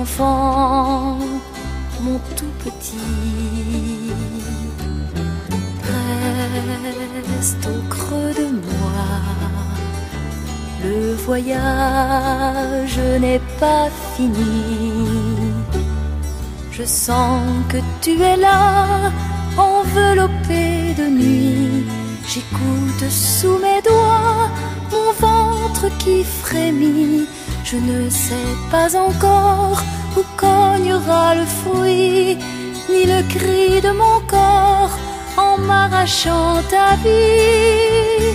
enfant, mon tout petit, reste au creux de moi. Le voyage n'est pas fini. Je sens que tu es là, enveloppé de nuit. J'écoute sous mes doigts mon ventre qui frémit. Je ne sais pas encore où cognera le fruit, ni le cri de mon corps en m'arrachant ta vie.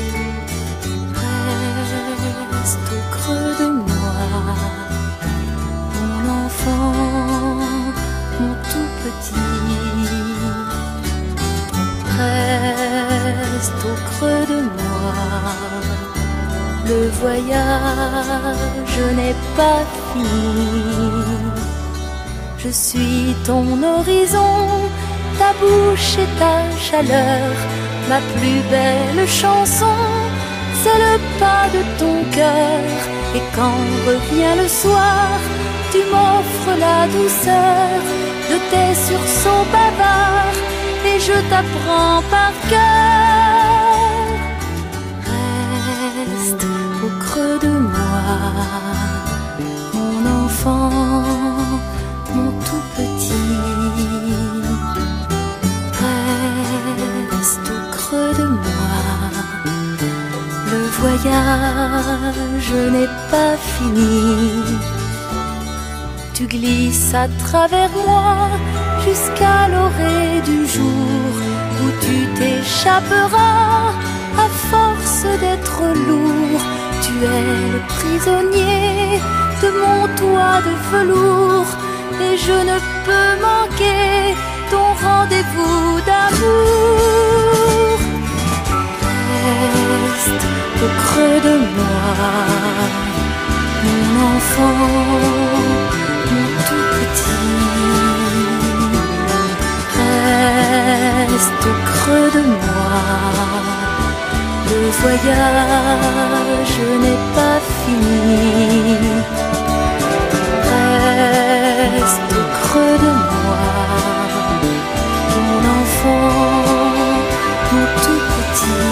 Reste au creux de moi, mon enfant, mon tout petit. Reste au creux de moi, le voyage n'est pas fini. Je suis ton horizon, ta bouche et ta chaleur, ma plus belle chanson, c'est le pas de ton cœur. Et quand revient le soir, tu m'offres la douceur de tes sursauts bavards, et je t'apprends par cœur. Reste au creux de moi, mon enfant, mon tout petit. Reste au creux de moi, le voyage n'est pas fini. Tu glisses à travers moi jusqu'à l'orée du jour, où tu t'échapperas à force d'être lourd. Tu es le prisonnier de mon toit de velours, et je ne peux manquer ton rendez-vous d'amour. Reste au creux de moi, mon enfant, mon tout petit. Reste au creux de moi, le voyage n'est pas fini. Reste au creux de moi, mon enfant, mon tout petit.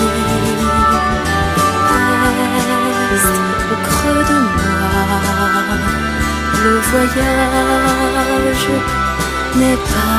Reste au creux de moi, le voyage n'est pas